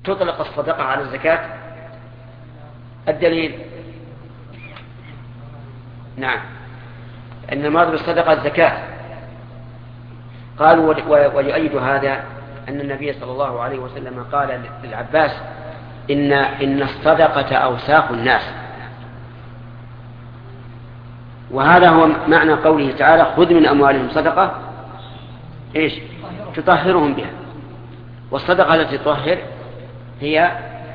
تطلق الصدقة على الزكاة؟ الدليل نعم أن المراد بالصدقة الزكاة. قالوا ويؤيد هذا أن النبي صلى الله عليه وسلم قال للعباس إن الصدقة أوساخ الناس، وهذا هو معنى قوله تعالى خذ من أموالهم صدقة إيش تطهرهم بها. والصدقة التي تطهر هي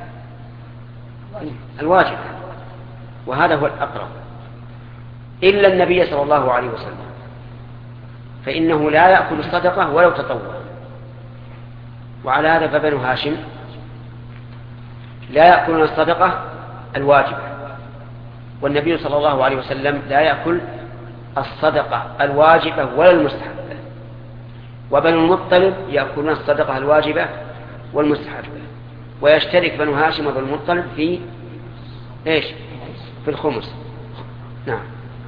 الواجب، وهذا هو الأقرب، إلا النبي صلى الله عليه وسلم فإنه لا يأكل الصدقة ولو تطوع. وعلى هذا فبنو هاشم لا يأكلون الصدقة الواجبة، والنبي صلى الله عليه وسلم لا يأكل الصدقة الواجبة ولا المستحبة. وبنو المطلب يأكلون الصدقة الواجبة والمستحبة، ويشترك بنو هاشم وبنو المطلب في إيش؟ في الخمس. نعم.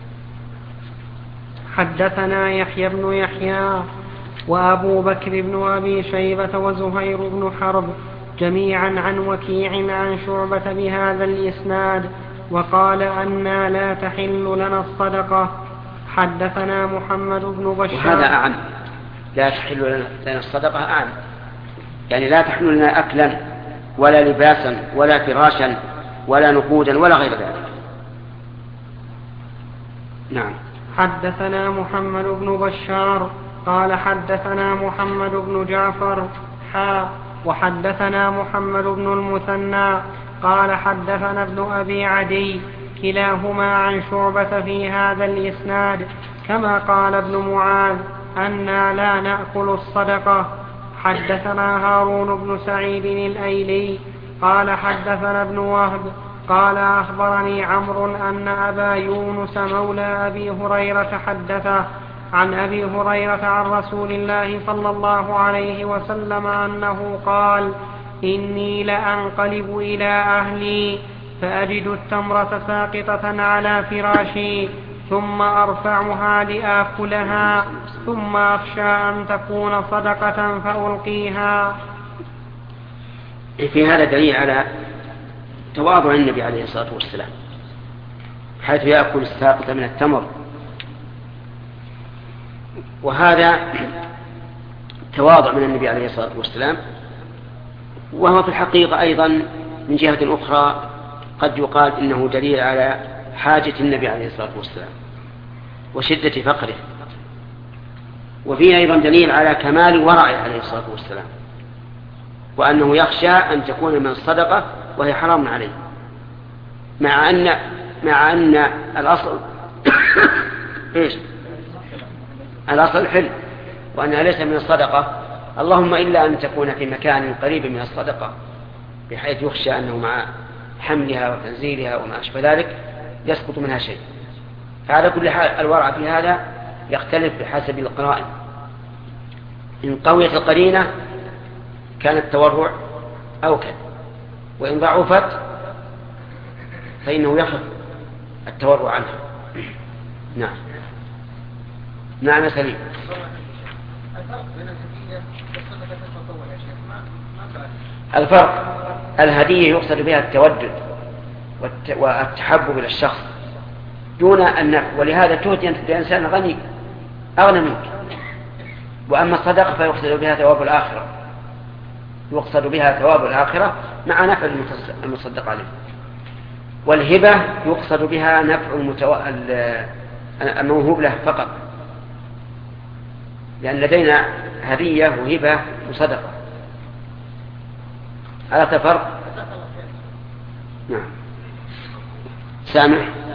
حدثنا يحيى بن يحيى وأبو بكر بن أبي شيبة وزهير بن حرب جميعا عن وكيع عن شعبة بهذا الإسناد، وقال أنا لا تحل لنا الصدقة. حدثنا محمد بن بشار. وهذا أعم، لا تحل لنا الصدقة أعم، يعني لا تحل لنا أكلا ولا لباسا ولا فراشا ولا نقودا ولا غير ذلك. نعم. حدثنا محمد بن بشار قال حدثنا محمد بن جعفر وحدثنا محمد بن المثنى قال حدثنا ابن أبي عدي كلاهما عن شعبة في هذا الإسناد كما قال ابن معاذ أنا لا نأكل الصدقة. حدثنا هارون بن سعيد الأيلي قال حدثنا ابن وهب قال أخبرني عمرو أن أبا يونس مولى أبي هريرة حدثه عن أبي هريرة عن رسول الله صلى الله عليه وسلم أنه قال إني لأنقلب إلى أهلي فأجد التمرة ساقطة على فراشي ثم أرفعها لآكلها ثم أخشى أن تكون صدقة فألقيها. في هذا دليل على تواضع النبي عليه الصلاة والسلام، حيث يأكل الساقطة من التمر، وهذا تواضع من النبي عليه الصلاة والسلام. وهو في الحقيقة أيضا من جهة أخرى قد يقال إنه دليل على حاجة النبي عليه الصلاة والسلام وشدة فقره، وفيه أيضا دليل على كمال ورعه عليه الصلاة والسلام، وأنه يخشى أن تكون من الصدقة وهي حرام عليه، مع أن الأصل إيش؟ الأصل حل، وأنها ليس من الصدقة، اللهم إلا أن تكون في مكان قريب من الصدقة بحيث يخشى أنه مع حملها وتنزيلها وما أشبه ذلك يسقط منها شيء. فعلى كل حال الورع في هذا يختلف بحسب القرائن. إن قويت القرينة كان التورع أوكد، وإن ضعفت فإنه يخف التورع عنها. نعم. نعم سليم. الفرق الهدية يقصد بها التودد والتحبب إلى الشخص دون النفع، ولهذا تهدي أنت لإنسان غني أغنى منك. وأما الصدقة فيقصد بها ثواب الآخرة، يقصد بها ثواب الآخرة مع نفع المصدق عليه. والهبة يقصد بها نفع الموهوب له فقط، لأن لدينا هدية وهبة وصدقة. هذا تفرق. نعم. سامع.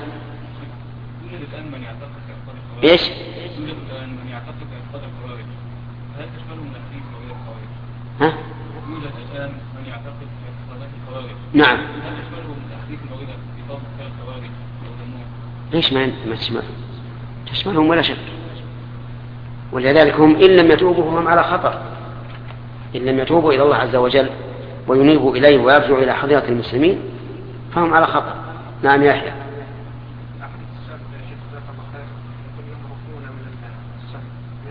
ايش؟ من يعتقد اعتقاد الخوارج، هل تشملهم تحريف او غير الخوارج؟ ها؟ يوجد الان من يعتقد اعتقادات الخوارج. نعم. هل تشملهم تحريف او غير اعتقاد الخوارج او ذمهم؟ ليش ما تشملهم ولا شك، ولذلك هم إن لم يتوبوا هم على خطر، إن لم يتوبوا إلى الله عز وجل وينيبوا إليه ويرجعوا إلى حضيرة المسلمين فهم على خطر. نعم يا يحيى.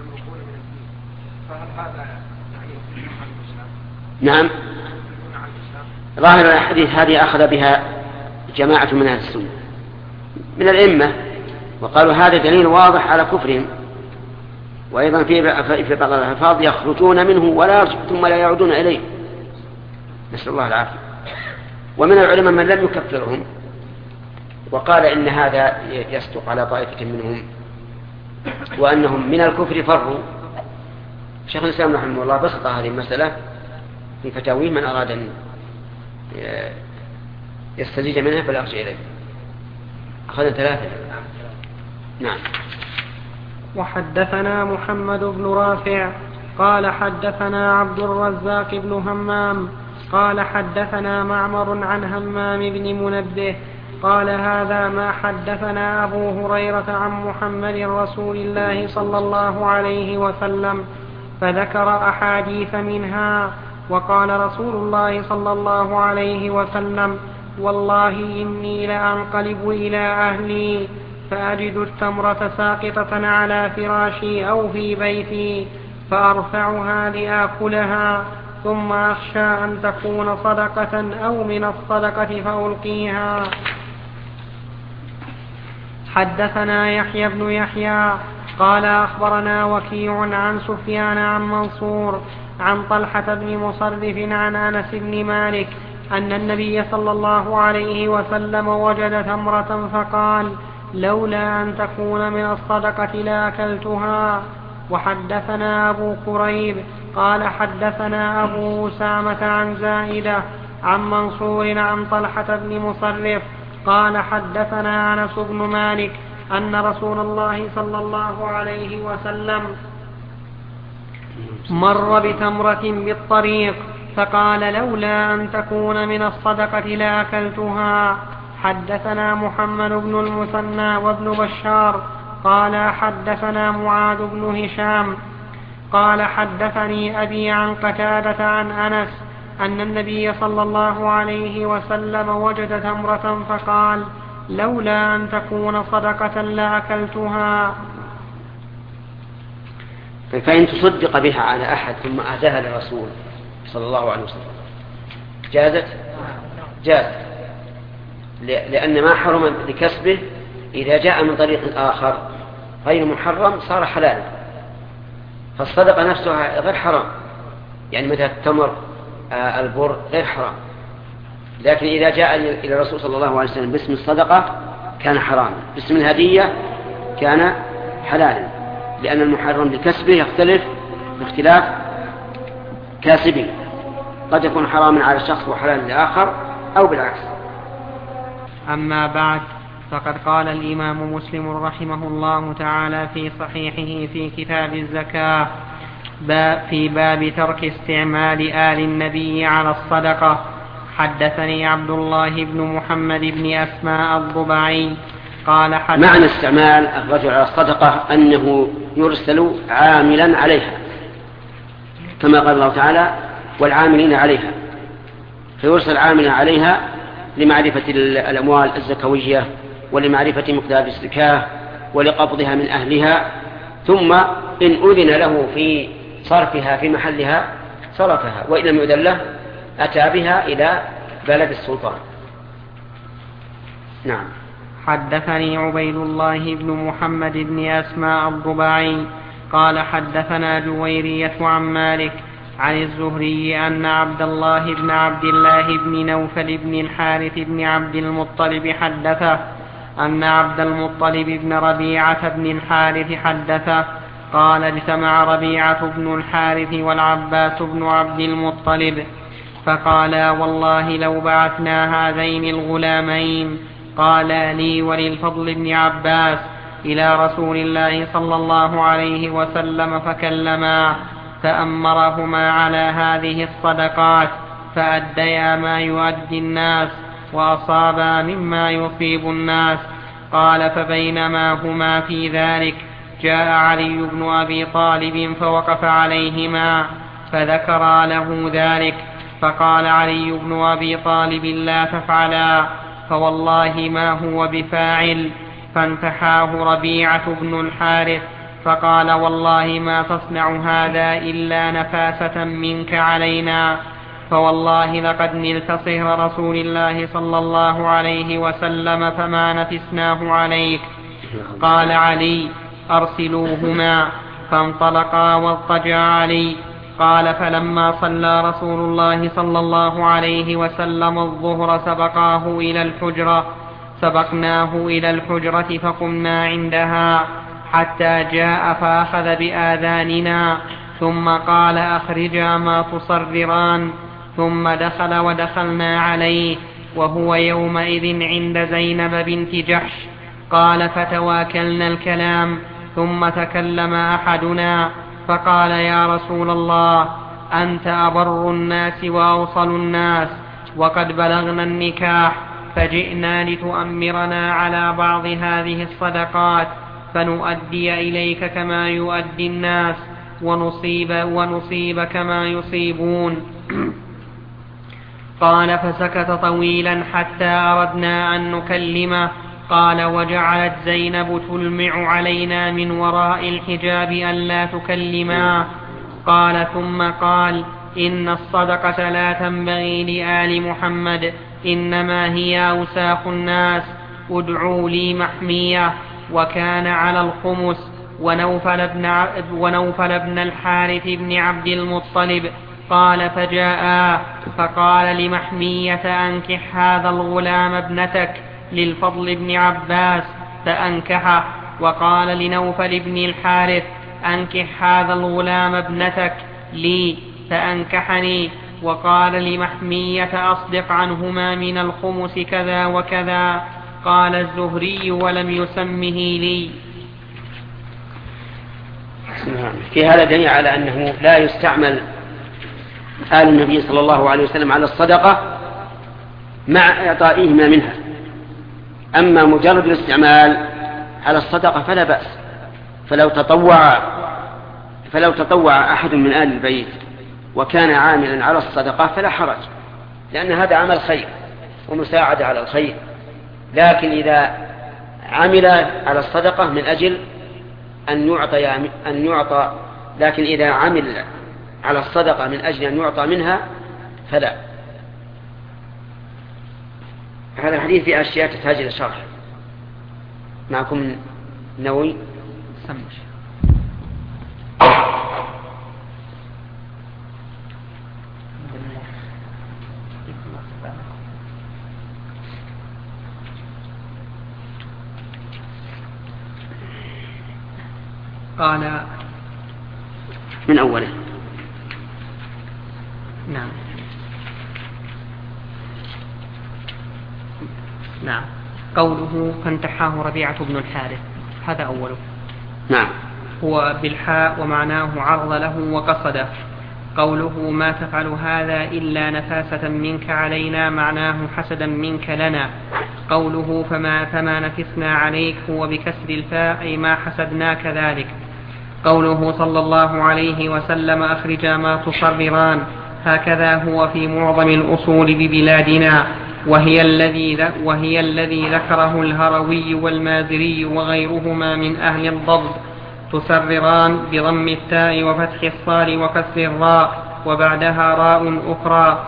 نعم. ظاهر الحديث هذه أخذ بها جماعة من أهل السنة من الأئمة، وقالوا هذا دليل واضح على كفرهم. وأيضا في بعض الألفاظ يخرجون منه ثم لا يعودون إليه، نسأل الله العافية. ومن العلماء من لم يكفرهم وقال إن هذا يصدق على طائفة منهم وأنهم من الكفر فروا. شيخ الإسلام رحمه الله بسط هذه المسألة في فتاويه، من أراد أن يستزيد منها فليرجع إليه. أخذنا 3. نعم. وحدثنا محمد بن رافع قال حدثنا عبد الرزاق بن همام قال حدثنا معمر عن همام بن منبه قال هذا ما حدثنا أبو هريرة عن محمد رسول الله صلى الله عليه وسلم، فذكر أحاديث منها. وقال رسول الله صلى الله عليه وسلم: والله إني لأنقلب إلى أهلي فأجد التمرة ساقطة على فراشي أو في بيتي فأرفعها لآكلها، ثم أخشى أن تكون صدقة أو من الصدقة فألقيها. حدثنا يحيى بن يحيى قال أخبرنا وكيع عن سفيان عن منصور عن طلحة بن مصرف عن أنس بن مالك أن النبي صلى الله عليه وسلم وجد تمرة فقال: لولا أن تكون من الصدقة لأكلتها. وحدثنا أبو كريب قال حدثنا أبو أسامة عن زائدة عن منصور عن طلحة بن مصرف قال حدثنا أنس بن مالك أن رسول الله صلى الله عليه وسلم مر بتمرة بالطريق فقال: لولا أن تكون من الصدقة لأكلتها. حدثنا محمد بن المثنى وابن بشار قال حدثنا معاذ بن هشام قال حدثني أبي عن قتادة عن أنس أن النبي صلى الله عليه وسلم وجد تمرة فقال: لولا أن تكون صدقة لأكلتها. فإن تصدق بها على أحد ثم أهداها للرسول صلى الله عليه وسلم جازت؟ جازت، لأن ما حرم لكسبه إذا جاء من طريق آخر غير محرم صار حلالا، فالصدقة نفسها غير حرام، يعني مثل التمر البر غير حرام، لكن إذا جاء إلى الرسول صلى الله عليه وسلم باسم الصدقة كان حراما، باسم الهدية كان حلالا، لأن المحرم لكسبه يختلف باختلاف كاسبه، قد يكون حراما على الشخص وحلالا لآخر أو بالعكس. أما بعد، فقد قال الإمام مسلم رحمه الله تعالى في صحيحه في كتاب الزكاة في باب ترك استعمال آل النبي على الصدقة: حدثني عبد الله بن محمد بن أسماء الضبعي قال معنى استعمال الرجل على الصدقة أنه يرسل عاملا عليها، كما قال الله تعالى: والعاملين عليها، فيرسل عاملا عليها لمعرفة الأموال الزكوية ولمعرفة مقدار الزكاة ولقبضها من أهلها، ثم إن أذن له في صرفها في محلها صرفها، وإن لم يؤذن له أتى بها إلى بلد السلطان. نعم. حدثني عبيد الله بن محمد بن أسماء الضبعي قال حدثنا جويرية عن مالك عن الزهري أن عبد الله بن عبد الله بن نوفل بن الحارث بن عبد المطلب حدثه أن عبد المطلب بن ربيعة بن الحارث حدثه قال: اجتمع ربيعة بن الحارث والعباس بن عبد المطلب فقالا: والله لو بعثنا هذين الغلامين، قال لي وللفضل بن عباس، إلى رسول الله صلى الله عليه وسلم فكلما فأمرهما على هذه الصدقات فأديا ما يؤدي الناس وأصابا مما يصيب الناس. قال: فبينما هما في ذلك جاء علي بن أبي طالب فوقف عليهما فذكرا له ذلك، فقال علي بن أبي طالب: لا تفعلا، فوالله ما هو بفاعل. فانتحاه ربيعة بن الحارث فقال: والله ما تصنع هذا إلا نفاسة منك علينا. فوالله لقد نلت صهر رسول الله صلى الله عليه وسلم فما نفسناه عليك. قال علي: أرسلوهما. فانطلقا واضطجع علي. قال: فلما صلى رسول الله صلى الله عليه وسلم الظهر سبقناه إلى الحجرة فقمنا عندها حتى جاء فأخذ بآذاننا ثم قال: أخرجا ما تصرران. ثم دخل ودخلنا عليه وهو يومئذ عند زينب بنت جحش. قال: فتواكلنا الكلام ثم تكلم أحدنا فقال: يا رسول الله، أنت أبر الناس وأوصل الناس، وقد بلغنا النكاح، فجئنا لتؤمرنا على بعض هذه الصدقات فنؤدي إليك كما يؤدي الناس ونصيب كما يصيبون. قال: فسكت طويلا حتى أردنا أن نكلمه. قال: وجعلت زينب تلمع علينا من وراء الحجاب ألا تكلما. قال: ثم قال: إن الصدقة لا تنبغي لآل محمد، إنما هي أوساخ الناس. ادعوا لي محمية. وكان على الخمس ونوفل بن الحارث بن عبد المطلب. قال: فجاء فقال لمحمية: أنكح هذا الغلام ابنتك للفضل بن عباس، فأنكحه. وقال لنوفل بن الحارث: أنكح هذا الغلام ابنتك لي، فأنكحني. وقال لمحمية: أصدق عنهما من الخمس كذا وكذا. قال الزهري: ولم يسمه لي. في هذا دليل على أنه لا يستعمل آل النبي صلى الله عليه وسلم على الصدقة مع إعطائهما منها. أما مجرد الاستعمال على الصدقة فلا بأس. فلو تطوع أحد من آل البيت وكان عاملا على الصدقة فلا حرج، لأن هذا عمل خير ومساعدة على الخير. لكن إذا عمل على الصدقة من أجل أن يعطى، لكن إذا عمل على الصدقة من أجل أن يعطى منها فلا. هذا الحديث في أشياء تحتاج إلى شرح. معكم نووي سمش. قال من أوله. نعم. قوله: فانتحاه ربيعة بن الحارث، هذا أوله. نعم. هو بالحاء ومعناه عرض له وقصده. قوله: ما تفعل هذا إلا نفاسة منك علينا، معناه حسدا منك لنا. قوله: فما نفسنا عليك، هو بكسر الفاء، أي ما حسدناك ذلك. قوله صلى الله عليه وسلم: أخرجا ما تصرران، هكذا هو في معظم الأصول ببلادنا، وهي الذي ذكره الهروي والمازري وغيرهما من أهل الضبط. تسرران بضم التاء وفتح الصاد وكسر الراء وبعدها راء أخرى،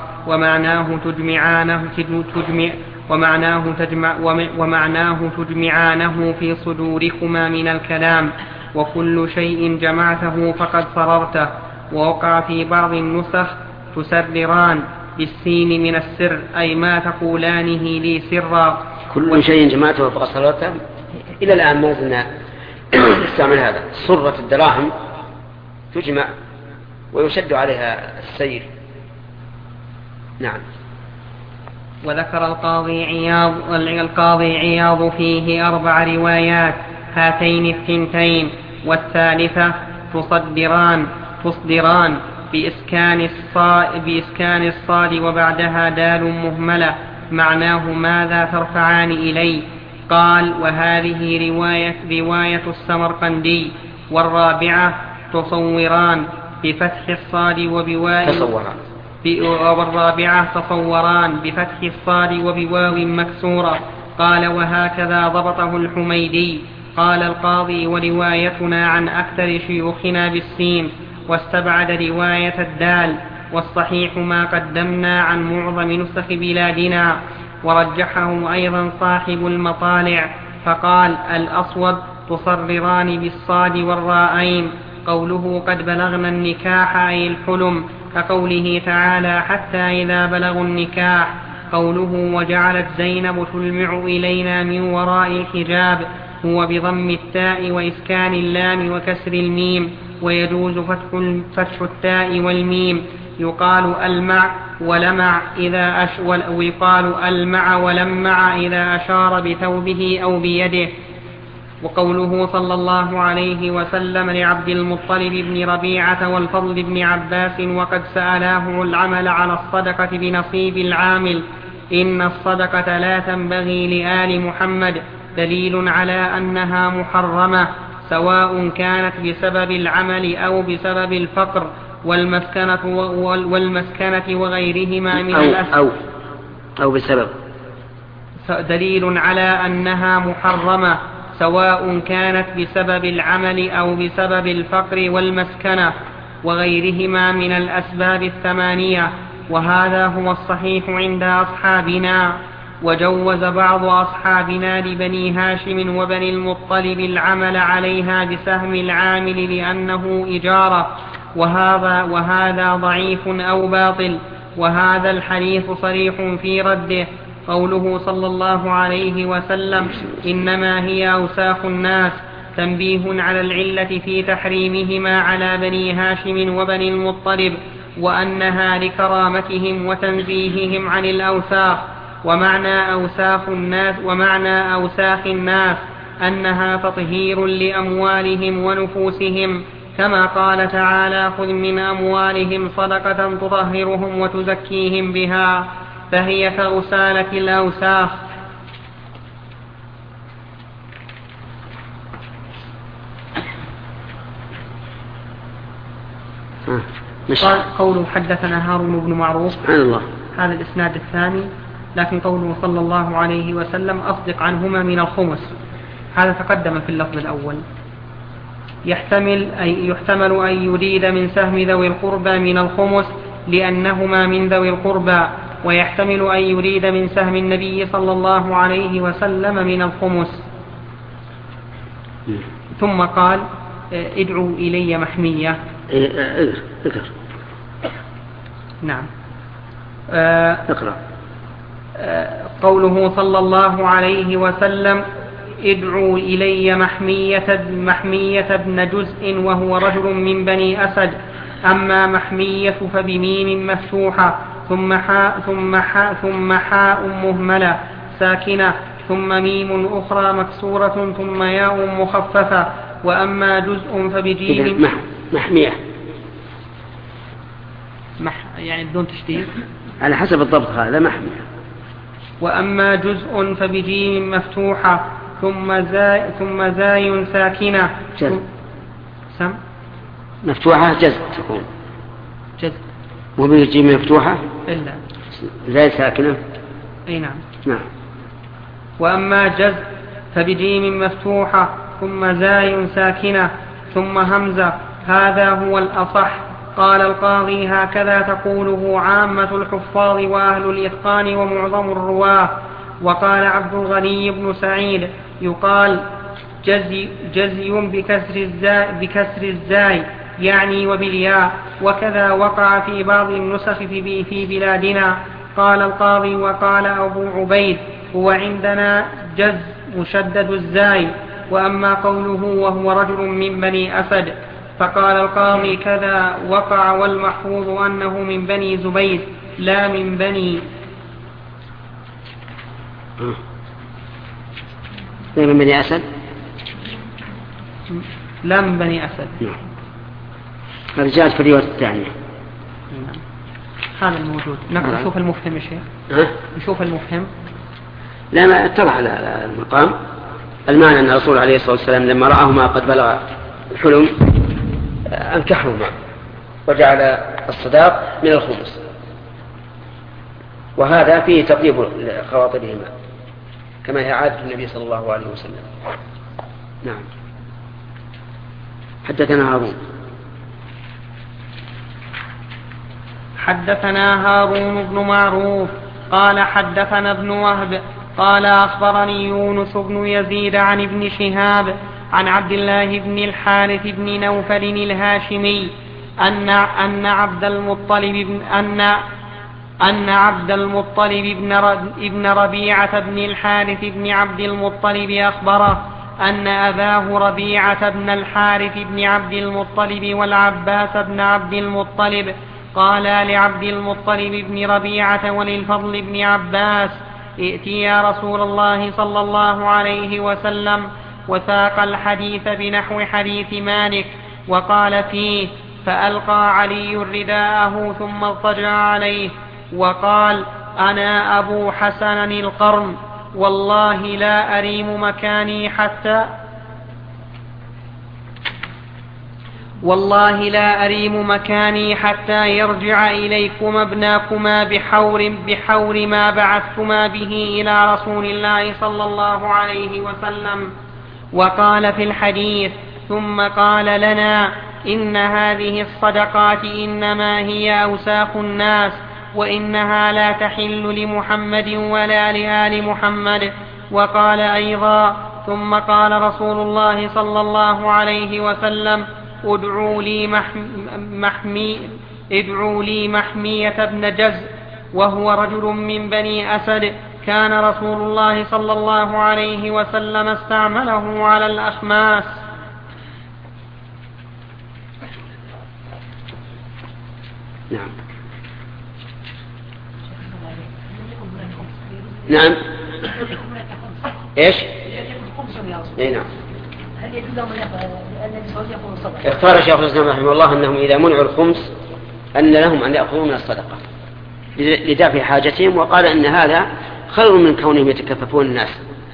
ومعناه تجمعانه في صدوركما من الكلام، وكل شيء جمعته فقد صررته. ووقع في بعض النسخ: تسرران بالسين من السر، أي ما تقولانه لي سرا. كل شيء جمعته فقد صررته. إلى الآن ما زلنا نستعمل هذا. صرة الدراهم تجمع ويشد عليها السير. نعم. وذكر القاضي عياض فيه 4 روايات، هاتين الثنتين، والثالثة تصدران بإسكان الصاد وبعدها دال مهملة، معناه ماذا ترفعان إلي. قال: وهذه رواية السمرقندي. والرابعة تصوران بفتح الصاد وبواو مكسورة. قال: وهكذا ضبطه الحميدي. قال القاضي: وروايتنا عن أكثر شيوخنا بالسين، واستبعد رواية الدال. والصحيح ما قدمنا عن معظم نسخ بلادنا. ورجحه أيضا صاحب المطالع فقال الأصوب تصرران بالصاد والراءين. قوله قد بلغنا النكاح أي الحلم، كقوله تعالى حتى إذا بلغوا النكاح. قوله وجعلت زينب تلمع إلينا من وراء الحجاب هو بضم التاء وإسكان اللام وكسر الميم، ويجوز فتح التاء والميم. يقال ألمع ولمع ويقال ألمع ولمع إذا أشار بثوبه أو بيده. وقوله صلى الله عليه وسلم لعبد المطلب بن ربيعة والفضل بن عباس وقد سألاه العمل على الصدقة بنصيب العامل إن الصدقة لا تنبغي لآل محمد، دليل على أنها محرمة سواء كانت بسبب العمل أو بسبب الفقر والمسكنة وغيرهما من الأسباب أو بسبب. دليل على أنها محرمة سواء كانت بسبب العمل أو بسبب الفقر والمسكنة وغيرهما من الأسباب الثمانية، وهذا هو الصحيح عند أصحابنا. وجوز بعض أصحابنا لبني هاشم وبني المطلب العمل عليها بسهم العامل لأنه إجارة، وهذا ضعيف أو باطل، وهذا الحديث صريح في رده. قوله صلى الله عليه وسلم إنما هي أوساخ الناس تنبيه على العلة في تحريمهما على بني هاشم وبني المطلب، وأنها لكرامتهم وتنزيههم عن الأوساخ. ومعنى أوساخ الناس أنها تطهير لأموالهم ونفوسهم، كما قال تعالى خذ من أموالهم صدقة تطهرهم وتزكيهم بها، فهي كغسالة الأوساخ. قوله حدثنا هارون بن معروف هذا الإسناد الثاني، لكن قوله صلى الله عليه وسلم أصدق عنهما من الخمس هذا تقدم في اللفظ الأول. يحتمل أن يريد من سهم ذوي القربى من الخمس لأنهما من ذوي القربى، ويحتمل أن يريد من سهم النبي صلى الله عليه وسلم من الخمس. ثم قال ادعوا إلي محمية. نعم. اقرأ. قوله صلى الله عليه وسلم ادعوا إلي محمية ابن جزء وهو رجل من بني أسد. أما محمية فبميم مفتوحة ثم حاء مهملة ساكنة ثم ميم أخرى مكسورة ثم ياء مخففة. وأما جزء فبجيم محمية يعني بدون تشديد على حسب الضبط هذا محمية. وأما جزء فبجيم مفتوحة ثم زاي ساكنة مفتوحة جزء تكون جزء وبجيم مفتوحة إلا زاي ساكنة. أي نعم. نعم. وأما جزء فبجيم مفتوحة ثم زاي ساكنة ثم همزة هذا هو الأصح. قال القاضي هكذا تقوله عامة الحفاظ وأهل الإتقان ومعظم الرواه. وقال عبد الغني بن سعيد يقال جزي بكسر الزاي يعني وبالياء، وكذا وقع في بعض النسخ في بلادنا. قال القاضي وقال أبو عبيد هو عندنا جز مشدد الزاي. وأما قوله وهو رجل من بني أسد فقال القاضي كذا وقع، والمحفوظ أنه من بني زبيد لا من بني أسد. لا من بني أسد. هذا جاءت في الرواية الثانية. هذا الموجود. نشوف المفهم يا شيخ. نشوف المفهم. لا ما اتضح على المقام. المعنى أن الرسول عليه الصلاة والسلام لما رآهما قد بلغ الحلم أنكحهما وجعل الصداق من الخمس، وهذا فيه تطيب خواطرهما كما هي عادة النبي صلى الله عليه وسلم. نعم. حدثنا هارون حدثنا هارون بن معروف قال حدثنا ابن وهب قال أخبرني يونس بن يزيد عن ابن شهاب عن عبد الله بن الحارث بن نوفل الهاشمي أن عبد المطلب بن ربيعة بن الحارث بن عبد المطلب أخبره أن أباه ربيعة بن الحارث بن عبد المطلب والعباس بن عبد المطلب قالا لعبد المطلب بن ربيعة وللفضل بن عباس ائتي يا رسول الله صلى الله عليه وسلم، وساق الحديث بنحو حديث مالك وقال فيه: فألقى علي رداءه ثم اضطجع عليه وقال: أنا أبو حسن القرن، والله لا أريم مكاني حتى يرجع إليكم ابناكما بحور ما بعثتما به إلى رسول الله صلى الله عليه وسلم. وقال في الحديث: ثم قال لنا: إن هذه الصدقات إنما هي أوساخ الناس، وإنها لا تحل لمحمد ولا لآل محمد. وقال أيضا: ثم قال رسول الله صلى الله عليه وسلم: ادعوا لي محمية بن جز، وهو رجل من بني أسد، كان رسول الله صلى الله عليه وسلم استعمله على الأخماس. نعم. ايش؟ اي نعم. هل يدل لهم النبي صلى الله عليه وسلم اختار شيخ الإسلام رحمه الله أنهم إذا منعوا الخمس أن لهم أن يأخذوا من الصدقة لدافع حاجتهم، وقال أن هذا خير من كونهم يتكففون الناس،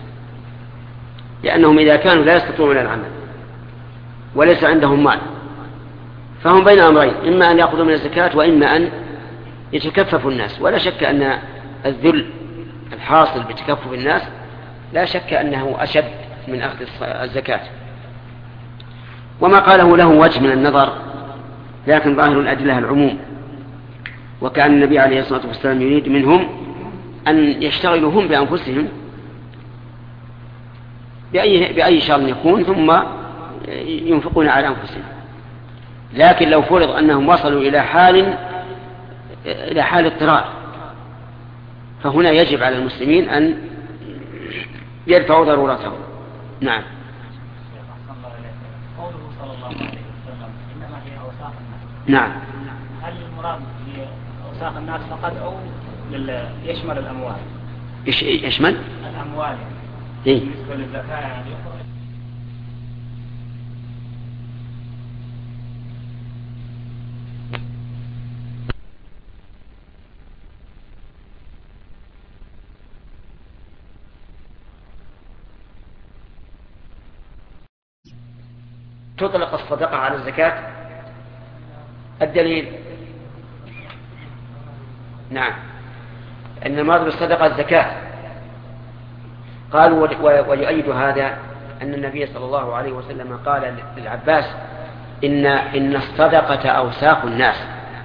لأنهم إذا كانوا لا يستطيعون العمل وليس عندهم مال فهم بين أمرين: إما أن يأخذوا من الزكاة وإما أن يتكففوا الناس. ولا شك أن الذل الحاصل بتكفف الناس لا شك أنه أشد من أخذ الزكاة. وما قاله له وجه من النظر، لكن ظاهر الأدلة العموم، وكان النبي عليه الصلاة والسلام يريد منهم أن يشتغلوا هم بأنفسهم بأي شر يكون ثم ينفقون على أنفسهم. لكن لو فرض أنهم وصلوا إلى حال اضطرار فهنا يجب على المسلمين أن يدفعوا ضرورتهم. نعم. قوله صلى الله عليه وسلم إنما هي أوساخ الناس، نعم. هل المراد هي أوساخ الناس فقط أو يشمل الأموال؟ يشمل الأموال إيه؟ بالنسبة للزكاة يعني تطلق الصدقة على الزكاة. الدليل: نعم، أن المراد بالصدقة الزكاة. قالوا ويؤيد هذا أن النبي صلى الله عليه وسلم قال للعباس: إن الصدقة أوساخ الناس.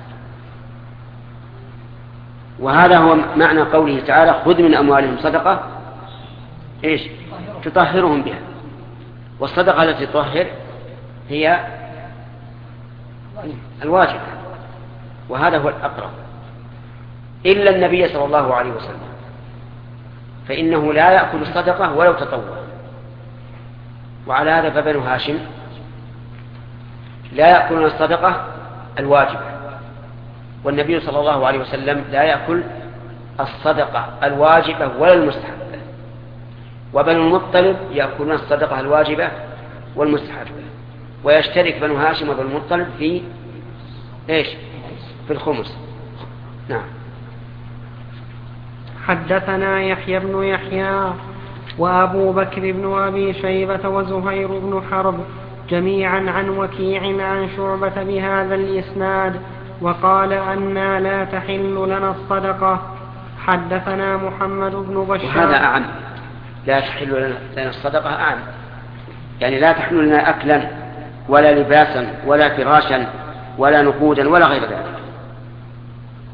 وهذا هو معنى قوله تعالى: خذ من أموالهم صدقة إيش؟ تطهرهم بها. والصدقة التي تطهر هي الواجب، وهذا هو الأقرب، إلا النبي صلى الله عليه وسلم فإنه لا يأكل الصدقة ولو تطوع. وعلى هذا فبنو هاشم لا يأكلون الصدقة الواجبة، والنبي صلى الله عليه وسلم لا يأكل الصدقة الواجبة ولا المستحبة. وبنو المطلب يأكلون الصدقة الواجبة والمستحبة، ويشترك بنو هاشم وبنو المطلب في إيش؟ في الخمس. نعم. حدثنا يحيى بن يحيى وأبو بكر بن أبي شيبة وزهير بن حرب جميعا عن وكيع عن شعبة بهذا الإسناد، وقال: أنا لا تحل لنا الصدقة. حدثنا محمد بن بشار. وهذا أعم، لا تحل لنا الصدقة أعم، يعني لا تحل لنا أكلا ولا لباسا ولا فراشا ولا نقودا ولا غير ذلك.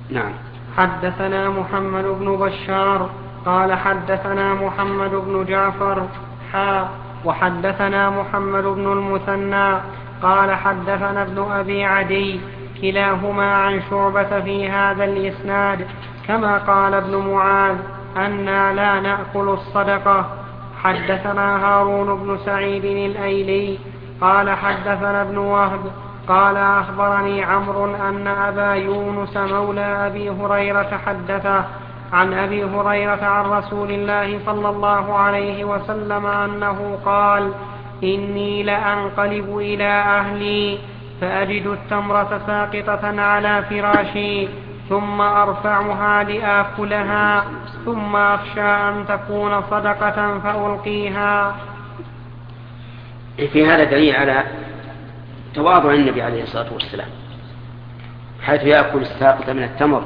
نعم. حدثنا محمد بن بشار قال حدثنا محمد بن جعفر وحدثنا محمد بن المثنى قال حدثنا ابن أبي عدي كلاهما عن شعبة في هذا الإسناد كما قال ابن معاذ أنا لا نأكل الصدقة. حدثنا هارون بن سعيد الأيلي قال حدثنا ابن وهب قال أخبرني عمرو أن أبا يونس مولى أبي هريرة حدثه عن أبي هريرة عن رسول الله صلى الله عليه وسلم أنه قال إني لأنقلب إلى أهلي فأجد التمرة ساقطة على فراشي ثم أرفعها لآكلها ثم أخشى أن تكون صدقة فألقيها. في هذا دليل على تواضع النبي عليه الصلاة والسلام حيث يأكل الساقط من التمر،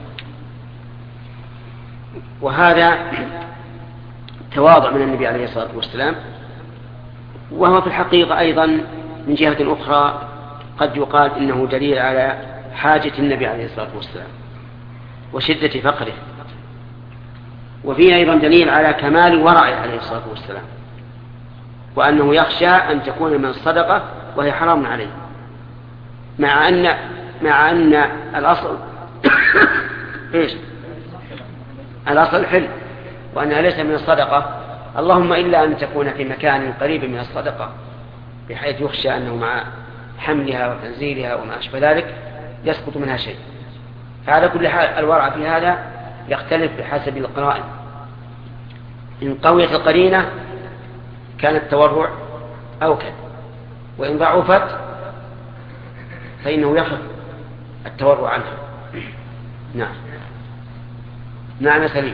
وهذا تواضع من النبي عليه الصلاة والسلام، وهو في الحقيقة أيضا من جهة أخرى قد يقال إنه دليل على حاجة النبي عليه الصلاة والسلام وشدة فقره، وفيه أيضا دليل على كمال ورعه عليه الصلاة والسلام، وأنه يخشى أن تكون من الصدقة وهي حرام عليه، مع أن الأصل إيش؟ الأصل الحل، وأنها ليس من الصدقة، اللهم إلا أن تكون في مكان قريب من الصدقة بحيث يخشى أنه مع حملها وتنزيلها وما أشبه ذلك يسقط منها شيء. فعلى كل حال الورع في هذا يختلف بحسب القرائن، إن قويت القرينة كان التورع أوكد، وإن ضعفت فإنه يخف التورع عنها. نعم. نعم سليم.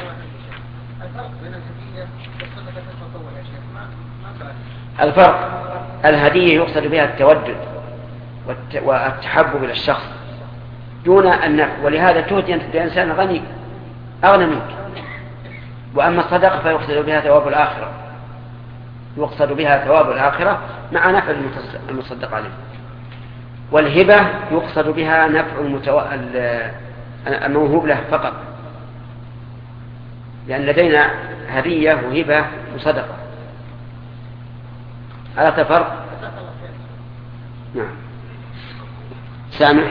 الفرق الهدية يقصد بها التودد والتحبب إلى الشخص دون النفع، ولهذا تهدي لإنسان غني أغنى منك. وأما الصدقة فيقصد بها ثواب الآخرة، يقصد بها ثواب الآخرة مع نفع المصدق عليه. والهبة يقصد بها نفع الموهوب له فقط، لأن لدينا هدية وهبة وصدقة. هذا تفرق. نعم. سامع.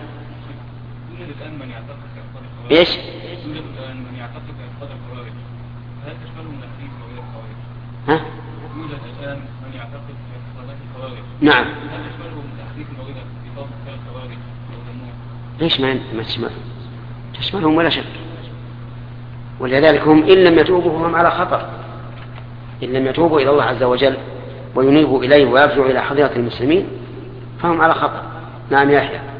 ايش؟ يوجد الآن من يعتقد اعتقاد الخوارج، هل تشمله من تحريف وغير الخوارج؟ ها؟ يوجد الآن من يعتقد اعتقادات الخوارج. نعم. هل تشمله من تحريف وغير اعتقاد الخوارج؟ ليش ما تشمله؟ تشملهم ولا شك. ولذلك هم إن لم يتوبوا هم على خطر، إن لم يتوبوا إلى الله عز وجل وينيبوا إليه ويرجعوا إلى حضيرة المسلمين فهم على خطر. نعم يا يحيى.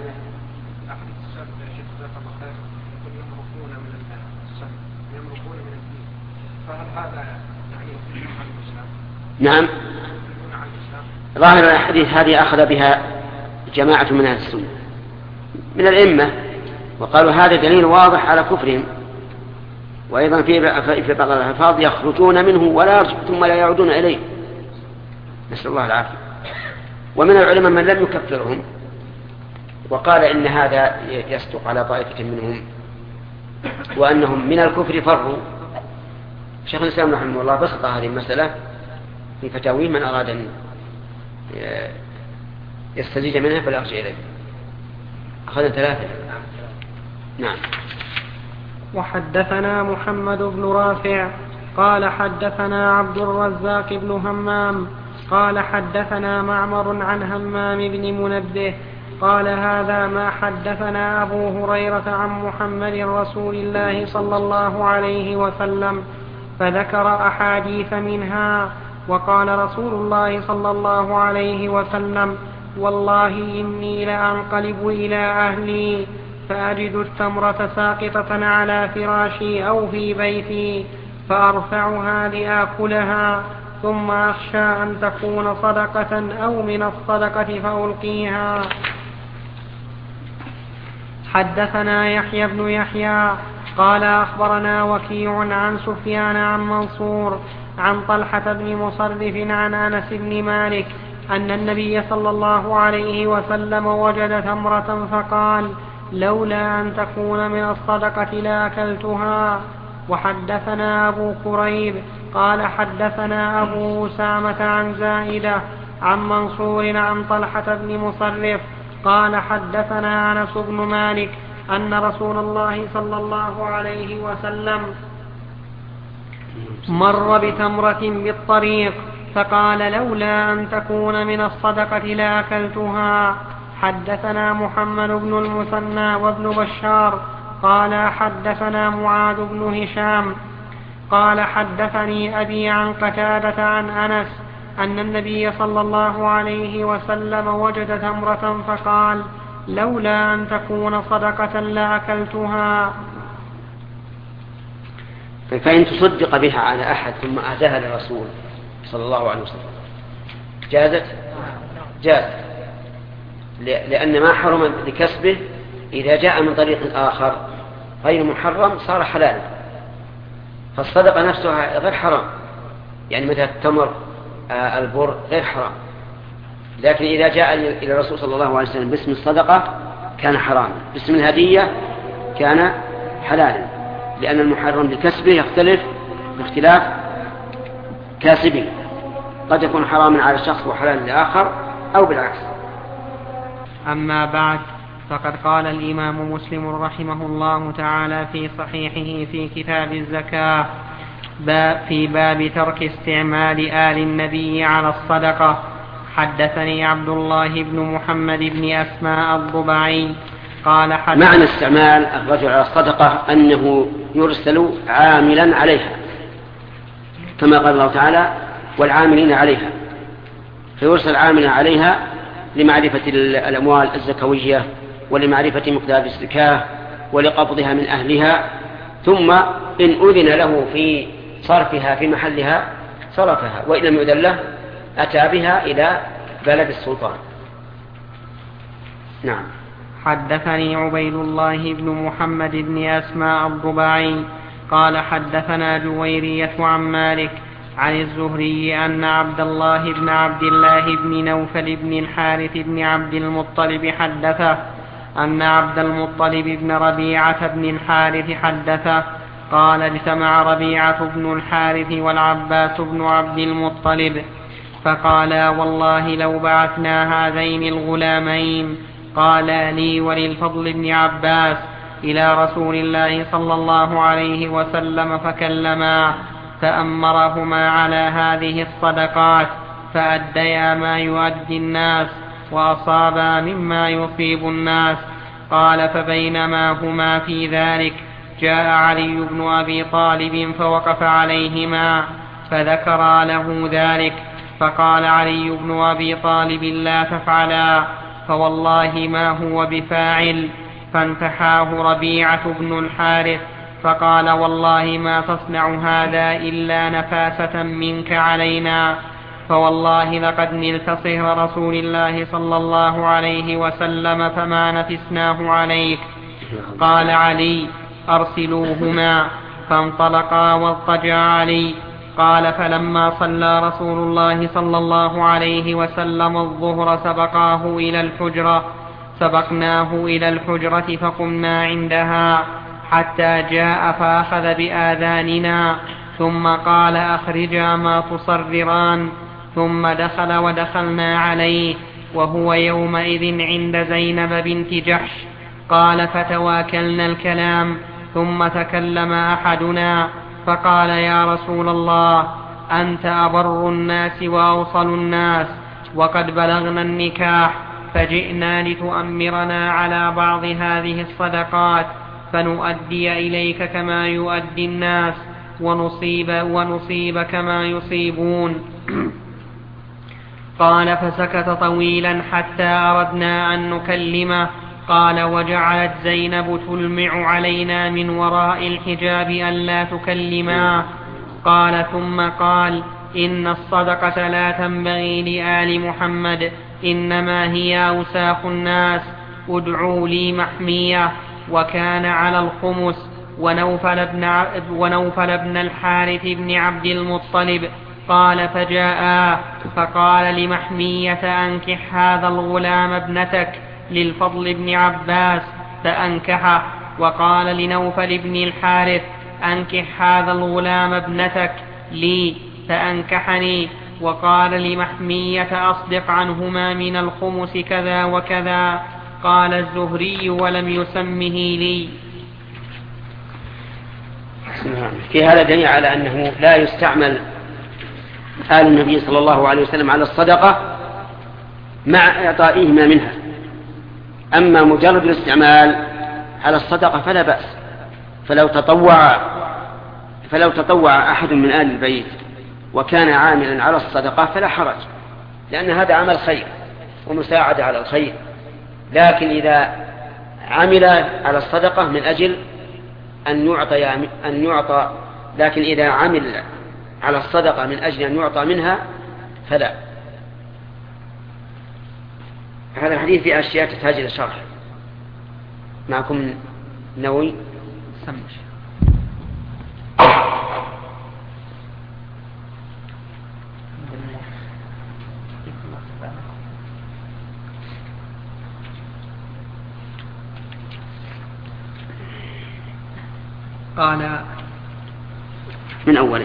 نعم. ظاهر الحديث هذه أخذ بها جماعة من أهل السنة من الأئمة، وقالوا هذا دليل واضح على كفرهم. وأيضا في بعض الألفاظ يخرجون منه ولا ثم لا يعودون إليه، نسأل الله العافية. ومن العلماء من لم يكفرهم وقال إن هذا يصدق على طائفة منهم وأنهم من الكفر فروا. شيخ الإسلام رحمه الله بسط هذه المسألة في فتاويه، من أراد أن يستزيد منها فليرجع إليه. أخذنا 3. نعم. وحدثنا محمد بن رافع قال حدثنا عبد الرزاق بن همام قال حدثنا معمر عن همام بن منبه قال هذا ما حدثنا أبو هريرة عن محمد رسول الله صلى الله عليه وسلم، فذكر أحاديث منها. وقال رسول الله صلى الله عليه وسلم والله إني لأنقلب إلى أهلي فأجد التمرة ساقطة على فراشي أو في بيتي فأرفعها لآكلها ثم أخشى أن تكون صدقة أو من الصدقة فألقيها. حدثنا يحيى بن يحيى قال أخبرنا وكيع عن سفيان عن منصور عن طلحة بن مصرف عن أنس بن مالك أن النبي صلى الله عليه وسلم وجد تمرة فقال لولا أن تكون من الصدقة لأكلتها. وحدثنا أبو كريب قال حدثنا أبو أسامة عن زائدة عن منصور عن طلحة بن مصرف قال حدثنا أنس بن مالك أن رسول الله صلى الله عليه وسلم مر بتمرة بالطريق فقال لولا أن تكون من الصدقة لأكلتها. حدثنا محمد بن المثنى وابن بشار قال حدثنا معاذ بن هشام قال حدثني أبي عن قتادة عن أنس أن النبي صلى الله عليه وسلم وجد تمرة فقال لولا أن تكون صدقة لأكلتها. فإن تصدق بها على أحد ثم أهداها للرسول صلى الله عليه وسلم جازت؟ جازت، لأن ما حرم لكسبه إذا جاء من طريق آخر غير محرم صار حلالا، فالصدقة نفسها غير حرام، يعني مثل التمر البر غير حرام، لكن إذا جاء إلى الرسول صلى الله عليه وسلم باسم الصدقة كان حراما، باسم الهدية كان حلالا، لأن المحرم بكسبه يختلف باختلاف كاسبه، قد يكون حراما على الشخص وحلالا لآخر أو بالعكس. أما بعد، فقد قال الإمام مسلم رحمه الله تعالى في صحيحه في كتاب الزكاة في باب ترك استعمال آل النبي على الصدقة: حدثني عبد الله بن محمد بن أسماء الضبعي قال معنى استعمال الرجل على الصدقة أنه يرسل عاملا عليها، كما قال الله تعالى والعاملين عليها، فيرسل عاملا عليها لمعرفة الأموال الزكوية ولمعرفة مقدار الزكاة ولقبضها من أهلها، ثم إن أذن له في صرفها في محلها صرفها، وإن لم يؤذن له أتى بها إلى بلد السلطان. نعم. حدثني عبيد الله بن محمد بن أسماء الضباعي قال حدثنا جويرية عن مالك عن الزهري أن عبد الله بن نوفل بن الحارث بن عبد المطلب حدثه أن عبد المطلب بن ربيعة بن الحارث حدثه قال: اجتمع ربيعة بن الحارث والعباس بن عبد المطلب فقالا: والله لو بعثنا هذين الغلامين، قال لي وللفضل بن عباس، إلى رسول الله صلى الله عليه وسلم فكلما فأمرهما على هذه الصدقات، فأديا ما يؤدي الناس وأصابا مما يصيب الناس. قال: فبينما هما في ذلك جاء علي بن أبي طالب فوقف عليهما فذكرا له ذلك، فقال علي بن أبي طالب: لا تفعلا، فوالله ما هو بفاعل. فانتحاه ربيعة بن الحارث فقال: والله ما تصنع هذا إلا نفاسة منك علينا، فوالله لقد نلت صهر رسول الله صلى الله عليه وسلم فما نفسناه عليك. قال علي: أرسلوهما. فانطلقا واضطجع علي. قال: فلما صلى رسول الله صلى الله عليه وسلم الظهر سبقناه إلى الحجرة فقمنا عندها حتى جاء فأخذ بآذاننا، ثم قال: أخرجا ما تصرران. ثم دخل ودخلنا عليه وهو يومئذ عند زينب بنت جحش. قال: فتواكلنا الكلام، ثم تكلم أحدنا فقال: يا رسول الله، أنت أبر الناس وأوصل الناس، وقد بلغنا النكاح، فجئنا لتؤمرنا على بعض هذه الصدقات فنؤدي إليك كما يؤدي الناس ونصيب كما يصيبون. قال: فسكت طويلا حتى أردنا أن نكلمه. قال: وجعلت زينب تلمع علينا من وراء الحجاب ألا تكلما. قال: ثم قال: إن الصدقة لا تنبغي لآل محمد، إنما هي أوساخ الناس، ادعوا لي محمية. وكان على الخمس ونوفل بن الحارث بن عبد المطلب. قال: فجاء فقال لمحمية: أنكح هذا الغلام ابنتك للفضل بن عباس. فأنكحه. وقال لنوفل بن الحارث: أنكح هذا الغلام ابنتك لي، فأنكحني. وقال لمحمية: أصدق عنهما من الخمس كذا وكذا. قال الزهري: ولم يسمه لي. في هذا دليل على أنه لا يستعمل آل النبي صلى الله عليه وسلم على الصدقة مع إعطائهما منها. أما مجرد الاستعمال على الصدقة فلا بأس. فلو تطوع أحد من آل البيت وكان عاملا على الصدقة فلا حرج، لأن هذا عمل خير ومساعدة على الخير. لكن إذا عمل على الصدقة من أجل أن يعطى، لكن إذا عمل على الصدقة من أجل أن يعطى منها فلا. هذا الحديث في أشياء تحتاج إلى شرح. معكم نووي سمش. قال من أوله.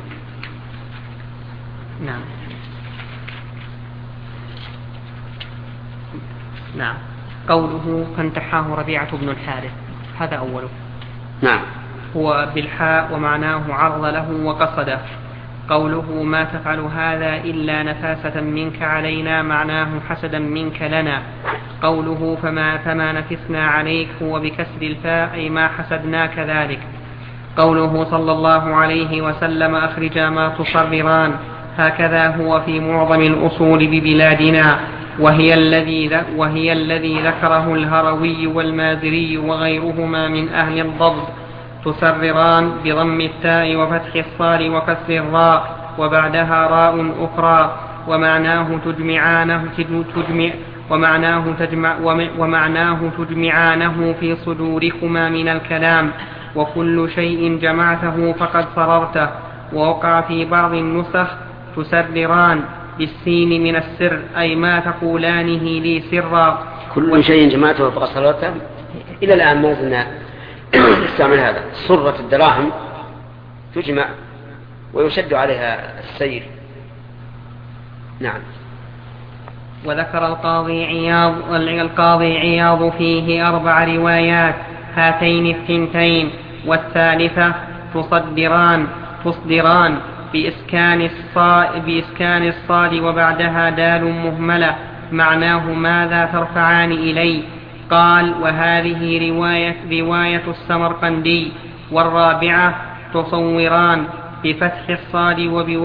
نعم. قوله: فانتحاه ربيعة بن الحارث، هذا أوله. نعم. هو بالحاء ومعناه عرض له وقصده. قوله: ما تفعل هذا إلا نفاسة منك علينا، معناه حسدا منك لنا. قوله: فما نفسنا عليك، هو بكسر الفاء، أي ما حسدناك ذلك. قوله صلى الله عليه وسلم: أخرجا ما تصرران، هكذا هو في معظم الأصول ببلادنا، وهي الذي ذكره الهروي والمازري وغيرهما من أهل الضبط. تسرران بضم التاء وفتح الصاد وكسر الراء وبعدها راء أخرى، ومعناه تجمعانه في صدوركما من الكلام، وكل شيء جمعته فقد صررته. ووقع في بعض النسخ: تسرران بالسين من السر، أي ما تقولانه لي سرا. كل شيء جمعته فقد صررته. إلى الآن ما زلنا نستعمل هذا. صرة الدراهم تجمع ويشد عليها السير. نعم. وذكر القاضي عياض فيه 4 روايات: هاتين الثنتين، والثالثة تصدران بإسكان الصاد وبعدها دال مهملة، معناه ماذا ترفعان إلي. قال: وهذه رواية السمرقندي. والرابعة تصوران بفتح الصاد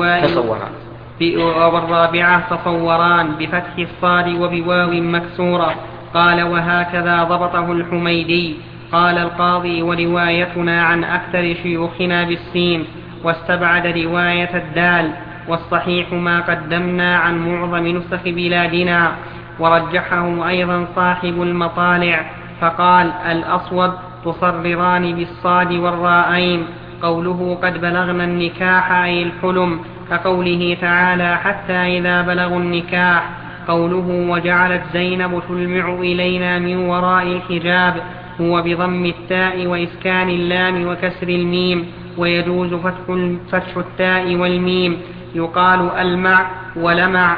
وبواو مكسورة. قال: وهكذا ضبطه الحميدي. قال القاضي: وروايتنا عن أكثر شيوخنا بالسين، واستبعد رواية الدال. والصحيح ما قدمنا عن معظم نسخ بلادنا. ورجحه أيضا صاحب المطالع فقال: الأصوب تصرران بالصاد والراءين. قوله قد بلغنا النكاح أي الحلم، كقوله تعالى: حتى إذا بلغوا النكاح. قوله وجعلت زينب تلمع إلينا من وراء الحجاب، هو بضم التاء وإسكان اللام وكسر الميم، ويجوز فتح التاء والميم. يقال ألمع ولمع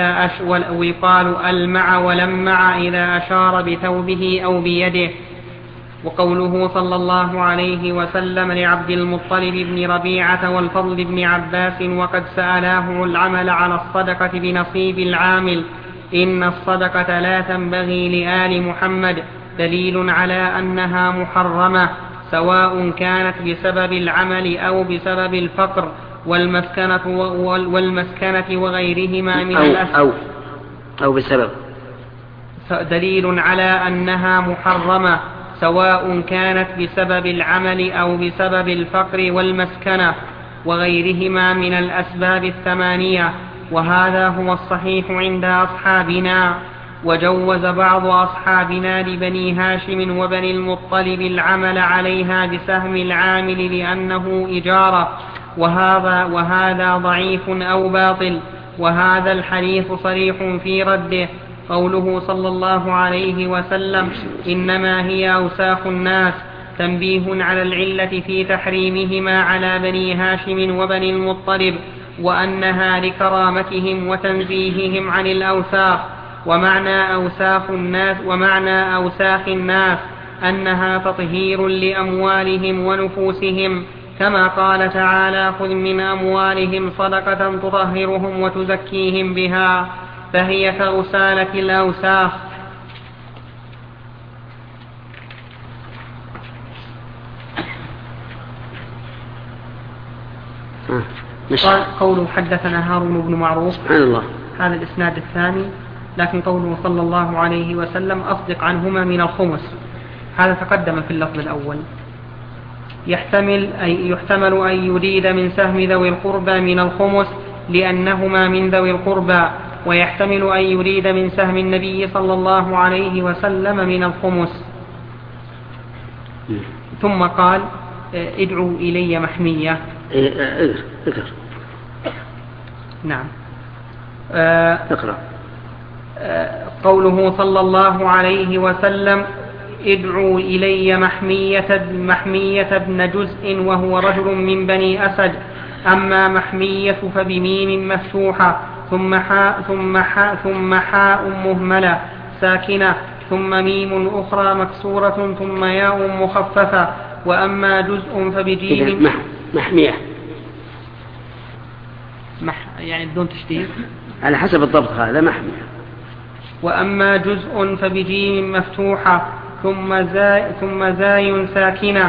إذا أشار بثوبه أو بيده. وقوله صلى الله عليه وسلم لعبد المطلب بن ربيعة والفضل بن عباس وقد سألاه العمل على الصدقة بنصيب العامل: إن الصدقة لا تنبغي لآل محمد، دليل على أنها محرمة، سواء كانت بسبب العمل أو بسبب الفقر والمسكنة وغيرهما من الأسباب، أو بسبب. دليل على أنها محرمة سواء كانت بسبب العمل أو بسبب الفقر والمسكنة وغيرهما من الأسباب 8، وهذا هو الصحيح عند أصحابنا. وجوز بعض أصحابنا لبني هاشم وبني المطلب العمل عليها بسهم العامل لأنه إجارة، وهذا ضعيف أو باطل، وهذا الحديث صريح في رده. قوله صلى الله عليه وسلم إنما هي أوساخ الناس تنبيه على العلة في تحريمهما على بني هاشم وبني المطلب وأنها لكرامتهم وتنزيههم عن الأوساخ. ومعنى أوساخ الناس أنها تطهير لأموالهم ونفوسهم، كما قال تعالى خذ من أموالهم صدقة تطهرهم وتزكيهم بها، فهي كغسالة الأوساخ. قوله حدثنا هارون بن معروف، سبحان الله، هذا الإسناد الثاني، لكن قوله صلى الله عليه وسلم أصدق عنهما من الخمس، هذا تقدم في اللفظ الأول. يحتمل أن يريد من سهم ذوي القربى من الخمس لأنهما من ذوي القربى، ويحتمل أن يريد من سهم النبي صلى الله عليه وسلم من الخمس. ثم قال ادعوا إلي محمية. نعم. اقرأ. قوله صلى الله عليه وسلم ادعوا إلي محمية ابن جزء وهو رجل من بني أسد. أما محمية فبميم مفتوحة ثم حاء مهملة ساكنة ثم ميم أخرى مكسورة ثم ياء مخففة. وأما جزء فبجيم محمية يعني بدون تشديد على حسب الضبط هذا محمية. وأما جزء فبجيم مفتوحة ثم زاي ساكنة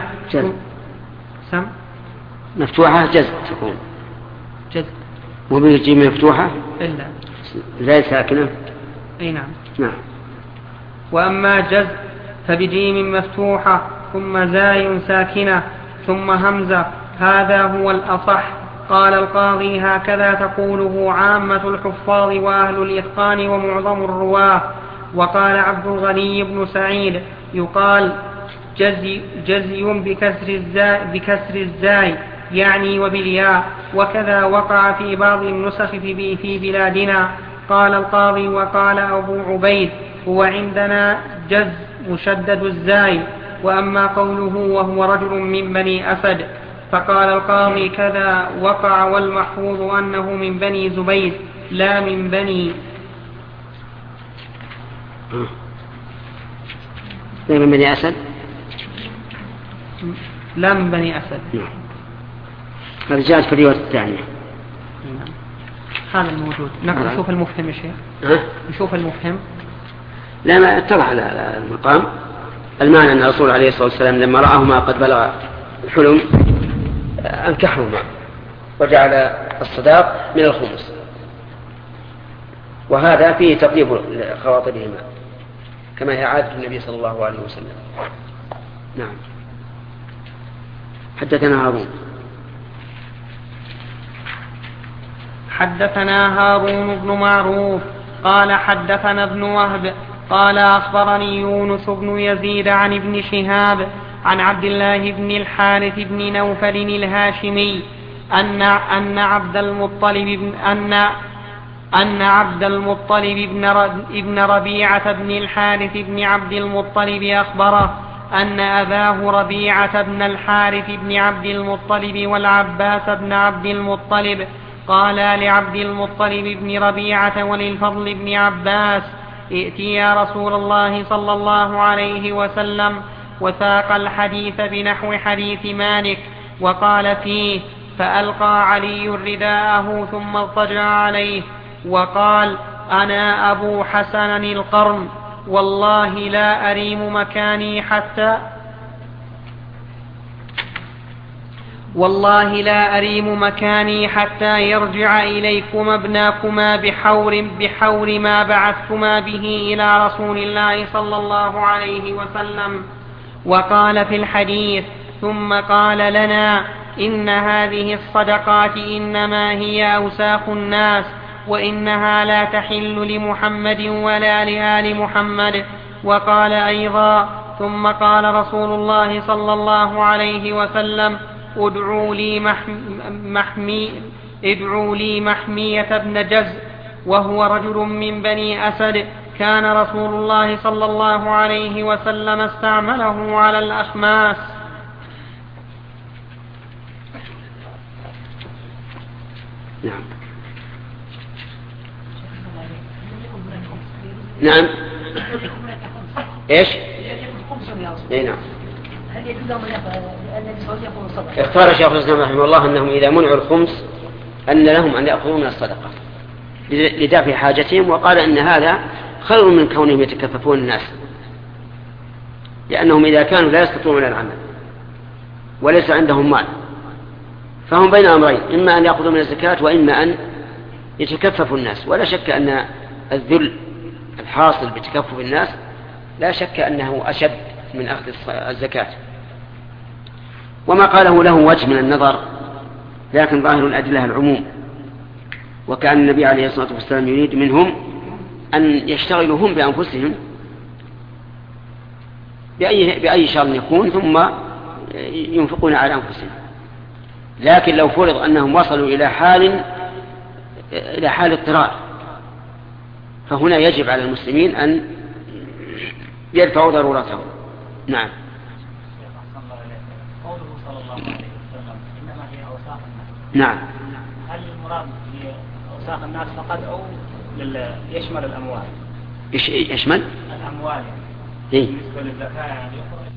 مفتوحة جزء تكون جزء وبجيم مفتوحة إلا زاي ساكنة. أي نعم. نعم. وأما جزء فبجيم مفتوحة ثم زاي ساكنة ثم همزة، هذا هو الأصح. قال القاضي هكذا تقوله عامة الحفاظ وأهل الإتقان ومعظم الرواه. وقال عبد الغني بن سعيد يقال جزي بكسر الزاي يعني وبالياء، وكذا وقع في بعض النسخ في بلادنا. قال القاضي وقال أبو عبيد هو عندنا جز مشدد الزاي. وأما قوله وهو رجل من بني أسد فقال القاضي كذا وقع، والمحفوظ أنه من بني زبيد لا من بني أسد. لا من بني أسد. هذا جاء في الرواية الثانية. هذا الموجود. نشوف المفهم يا شيخ. نشوف المفهم. لا ما اتضح على المقام. المعنى أن الرسول عليه الصلاة والسلام لما رأهما قد بلغ الحلم أنكحهما وجعل الصداق من الخمس، وهذا فيه تطيب خواطرهما كما هي عادة النبي صلى الله عليه وسلم. نعم. حدثنا هارون. حدثنا هارون بن معروف قال حدثنا ابن وهب قال أخبرني يونس بن يزيد عن ابن شهاب عن عبد الله بن الحارث بن نوفل الهاشمي أن عبد المطلب ابن ربيعة بن الحارث بن عبد المطلب أخبره أن أباه ربيعة بن الحارث بن عبد المطلب والعباس بن عبد المطلب قالا لعبد المطلب بن ربيعة وللفضل بن عباس ائتيا رسول الله صلى الله عليه وسلم، وساق الحديث بنحو حديث مالك وقال فيه فألقى علي رداءه ثم اضطجع عليه وقال أنا أبو حسن القرن والله لا أريم مكاني حتى يرجع إليكم ابناكما بحور ما بعثتما به إلى رسول الله صلى الله عليه وسلم. وقال في الحديث ثم قال لنا إن هذه الصدقات إنما هي أوساخ الناس وإنها لا تحل لمحمد ولا لآل محمد. وقال أيضا ثم قال رسول الله صلى الله عليه وسلم ادعوا لي محمية بن جز وهو رجل من بني أسد كان رسول الله صلى الله عليه وسلم استعمله على الأخماس. نعم. نعم. ايش؟ اي نعم. هل يجوز لهم أن النبي صلى الله عليه وسلم يأخذ الصدقة؟ اختار شيخ الإسلام رحمه الله أنهم إذا منعوا الخمس أن لهم أن يأخذوا من الصدقة لدافع حاجتهم، وقال أن هذا خير من كونهم يتكففون الناس، لأنهم إذا كانوا لا يستطيعون العمل وليس عندهم مال فهم بين أمرين، إما أن يأخذوا من الزكاة وإما أن يتكففوا الناس. ولا شك أن الذل الحاصل بتكفف الناس لا شك أنه أشد من أخذ الزكاة. وما قاله له وجه من النظر، لكن ظاهر الأدلة العموم، وكان النبي عليه الصلاة والسلام يريد منهم أن يشتغلوا هم بأنفسهم بأي شر يكون ثم ينفقون على أنفسهم. لكن لو فرض أنهم وصلوا إلى حال اضطرار فهنا يجب على المسلمين أن يدفعوا ضرورتهم. نعم. قوله صلى الله عليه وسلم إنما هي أوساخ الناس. نعم. هل المراد هي أوساخ الناس فقط أو يشمل الأموال؟ يشمل الأموال يعني. إيه؟ بالنسبة للزكاة يعني